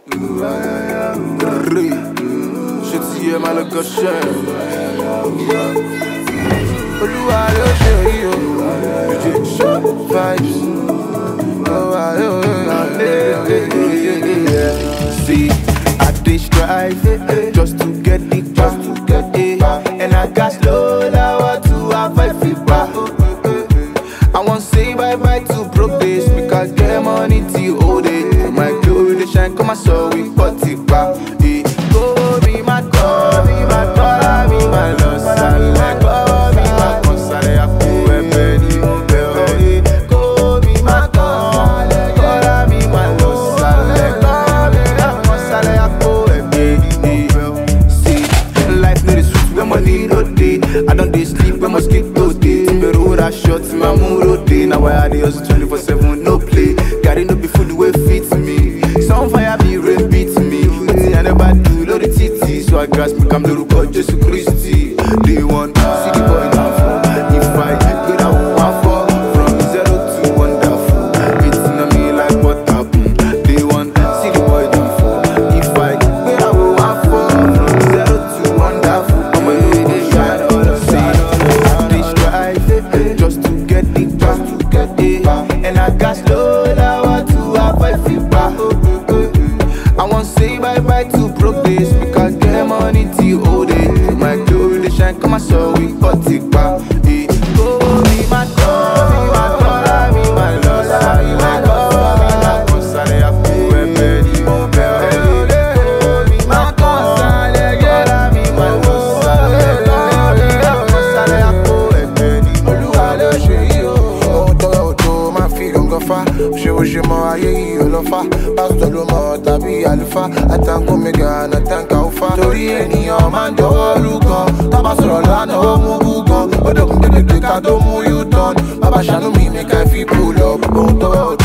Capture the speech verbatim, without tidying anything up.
Je t'y ai mal au cocher. Olúwa ló ṣe yìí o. Short vibes. See, I dey strive just to get the car, and I got slow down to avoid fever. I want say bye bye to broke days because get money till old age. My glory they shine, come my soul we party back. Go be my God, be my God, be my loss. I like God, be my cause I have to ready. Go be my God, God be my loss. I like God, be my cause I have to ready. See, life no dey sweet when money no dey. I don't dey sleep when mosquito dey. Timber road I short, my mood road dey. Now I dey hustle twenty-four seven, no play. Carry no be food wey fit me. Some fire be rain beat me. Wetin I never do, load the titty. So I grasp me, come lórúkọ Jésù Kristi. They want see the boy down for. If I get out one fall from zero to wonderful. It's on me like butter. Mm. They want see the boy down for. If I get out one fall from zero to wonderful. I'm a little shine all the same. They strive just to get the car, and I got slow down to avoid fever. I want say bye bye to broke days because get money till old age. My glory they shine, come my soul we got it back. Go be my God, be my God, be my loss. I like God, be my cause I have to ready. Go be my God, I like God, be my loss. I like God, be my cause I have to ready. Olúwa ló ṣe yìí o. Ohun tó yẹ òtó máa fi gàngán fa. Ṣé o ṣe mọ ayé yìí ò lọ fa? Pásítọ̀ ló mọ̀ tàbí àlùfáà. Àtàǹkó mẹ́gà àtàǹkà òfa. Torí ènìyàn máa ń jọwọ́ lùgàn. Tábà sọ̀rọ̀ lánàá ó mú búgan. Ó dẹ̀kun kékeré ká tó mú U-turn. Bàbá ṣàánú mi make I fit pull up. Ohun tó yẹ òtó